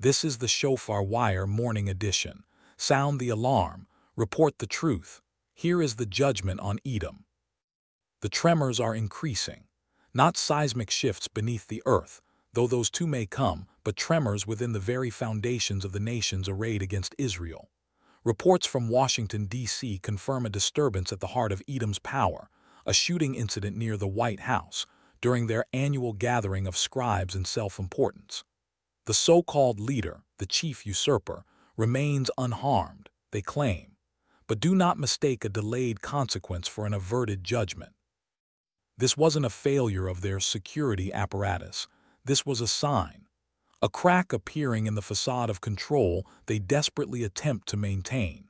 This is the Shofar Wire Morning Edition. Sound the alarm. Report the truth. Here is the judgment on Edom. The tremors are increasing. Not seismic shifts beneath the earth, though those too may come, but tremors within the very foundations of the nations arrayed against Israel. Reports from Washington, D.C. confirm a disturbance at the heart of Edom's power, a shooting incident near the White House, during their annual gathering of scribes and self-importance. The so-called leader, the chief usurper, remains unharmed, they claim. But do not mistake a delayed consequence for an averted judgment. This wasn't a failure of their security apparatus. This was a sign. A crack appearing in the facade of control they desperately attempt to maintain.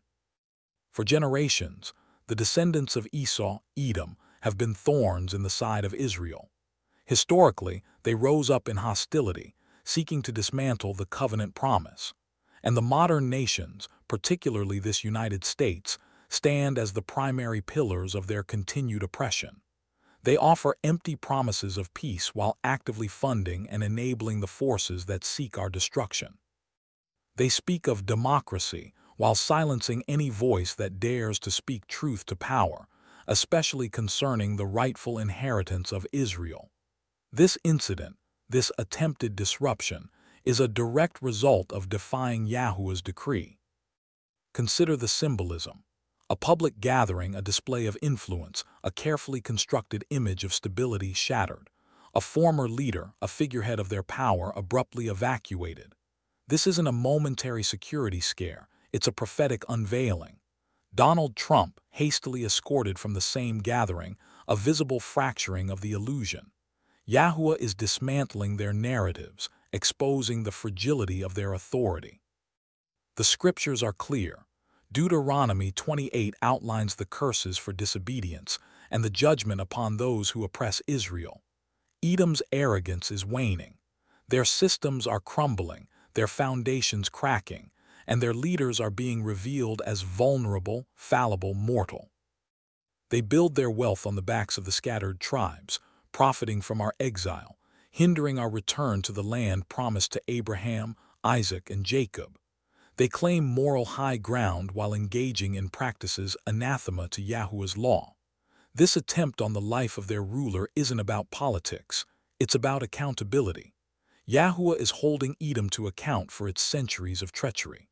For generations, the descendants of Esau, Edom, have been thorns in the side of Israel. Historically, they rose up in hostility, seeking to dismantle the covenant promise. And the modern nations, particularly this United States, stand as the primary pillars of their continued oppression. They offer empty promises of peace while actively funding and enabling the forces that seek our destruction. They speak of democracy while silencing any voice that dares to speak truth to power, especially concerning the rightful inheritance of Israel. This incident, this attempted disruption, is a direct result of defying Yahuwah's decree. Consider the symbolism. A public gathering, a display of influence, a carefully constructed image of stability shattered. A former leader, a figurehead of their power, abruptly evacuated. This isn't a momentary security scare, it's a prophetic unveiling. Donald Trump, hastily escorted from the same gathering, a visible fracturing of the illusion. Yahuwah is dismantling their narratives, exposing the fragility of their authority. The scriptures are clear. Deuteronomy 28 outlines the curses for disobedience and the judgment upon those who oppress Israel. Edom's arrogance is waning. Their systems are crumbling, their foundations cracking, and their leaders are being revealed as vulnerable, fallible mortal. They build their wealth on the backs of the scattered tribes, profiting from our exile, hindering our return to the land promised to Abraham, Isaac, and Jacob. They claim moral high ground while engaging in practices anathema to Yahuwah's law. This attempt on the life of their ruler isn't about politics, it's about accountability. Yahuwah is holding Edom to account for its centuries of treachery.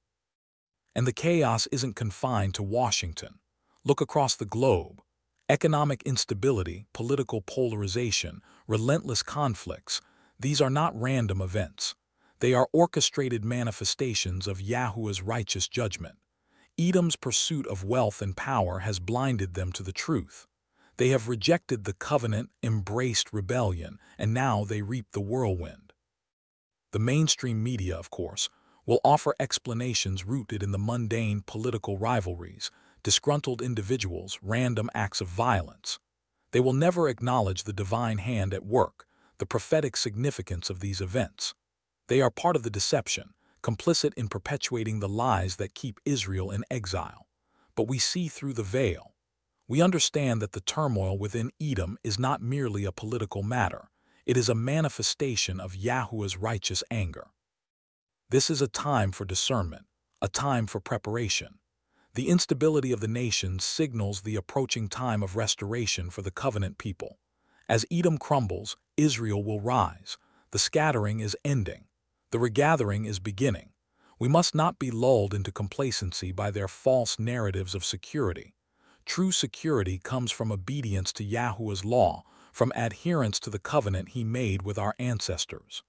And the chaos isn't confined to Washington. Look across the globe. Economic instability, political polarization, relentless conflicts, these are not random events. They are orchestrated manifestations of Yahuwah's righteous judgment. Edom's pursuit of wealth and power has blinded them to the truth. They have rejected the covenant, embraced rebellion, and now they reap the whirlwind. The mainstream media, of course, will offer explanations rooted in the mundane political rivalries, disgruntled individuals, random acts of violence. They will never acknowledge the divine hand at work, the prophetic significance of these events. They are part of the deception, complicit in perpetuating the lies that keep Israel in exile. But we see through the veil. We understand that the turmoil within Edom is not merely a political matter. It is a manifestation of Yahuwah's righteous anger. This is a time for discernment, a time for preparation. The instability of the nations signals the approaching time of restoration for the covenant people. As Edom crumbles, Israel will rise. The scattering is ending. The regathering is beginning. We must not be lulled into complacency by their false narratives of security. True security comes from obedience to Yahuwah's law, from adherence to the covenant he made with our ancestors.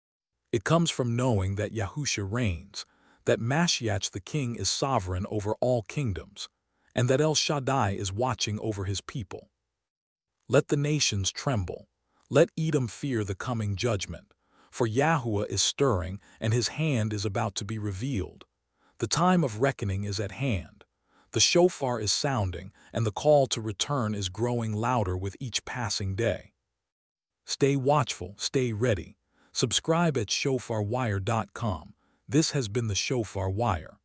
It comes from knowing that Yahushua reigns, that Mashiach the King is sovereign over all kingdoms, and that El Shaddai is watching over his people. Let the nations tremble. Let Edom fear the coming judgment. For Yahuwah is stirring, and his hand is about to be revealed. The time of reckoning is at hand. The shofar is sounding, and the call to return is growing louder with each passing day. Stay watchful, stay ready. Subscribe at shofarwire.com. This has been the Shofar Wire.